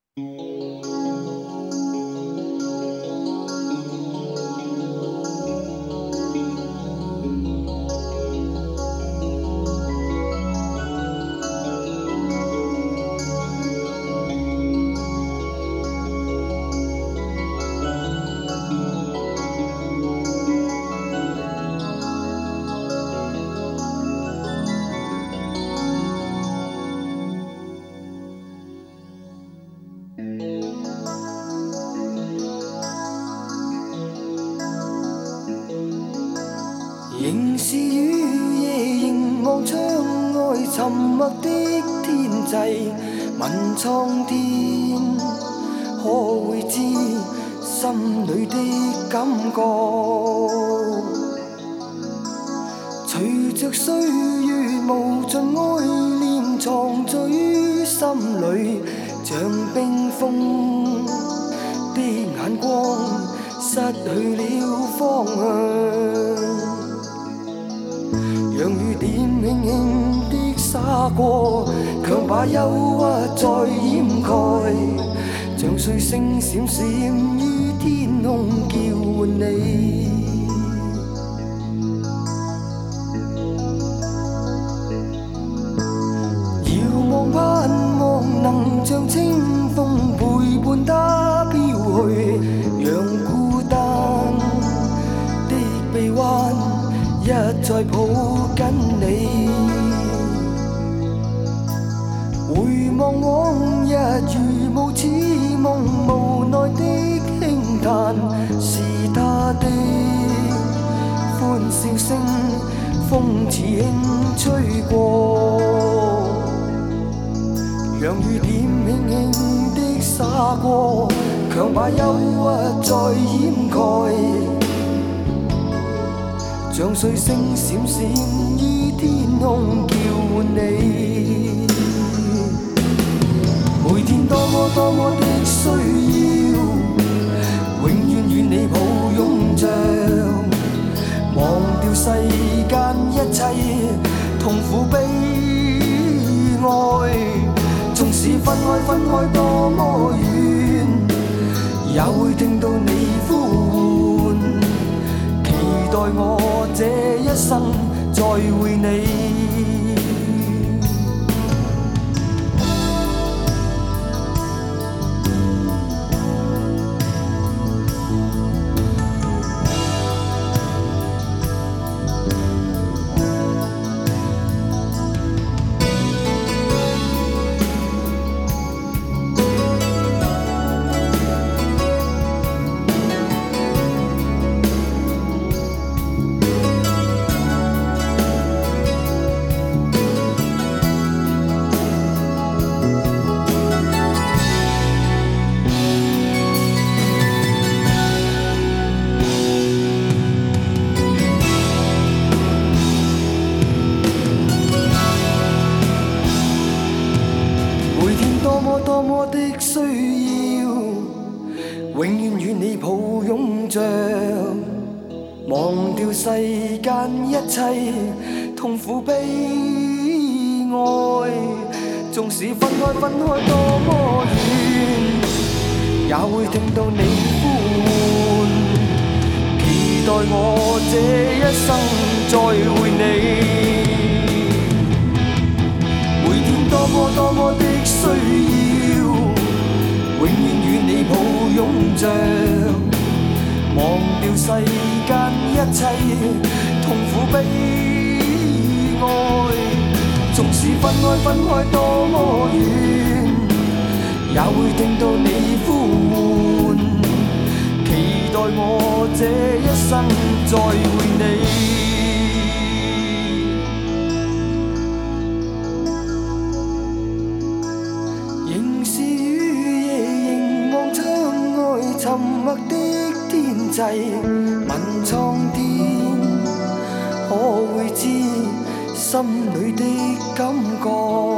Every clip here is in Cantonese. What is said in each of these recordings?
仍是雨夜，凝望窗外沉默的天际，问苍天，可会知心里的感觉？随着岁月无尽爱念藏在于心里，像冰封的眼光，失去了方向。让雨点轻轻的洒过，强把忧郁再掩盖，像碎星闪闪于天空叫唤你。遥望盼望能像清风陪伴他飘去，让孤單的臂彎一再抱緊你，回望往日如無似夢，無奈的輕嘆，是他的歡笑聲，風似輕吹過，讓雨點輕輕的灑過，強把憂鬱再掩蓋，像碎星閃閃於天空叫喚你，每天多麼的需要，永遠與你抱擁着，忘掉世間一切痛苦悲哀，縱使分開多麼遠，也會聽到你呼喚，期待我這一生再會你。多麼的需要，永遠與你抱擁着，忘掉世間一切痛苦悲哀，縱使分開多麼遠，也會聽到你呼喚，期待我這一生再會你。每天多麼的需要，永遠與你抱擁着，忘掉世間一切痛苦悲哀，縱使分開多麼遠，也會聽到你呼喚，期待我這一生再會你。沉默的天際，問蒼天，可會知心裏的感覺？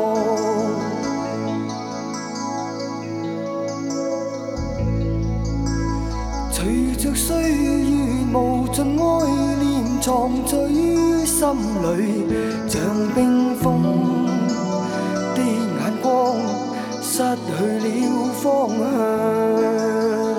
隨着歲月無盡愛念藏在於心裏，像冰封的眼光，失失去了方向。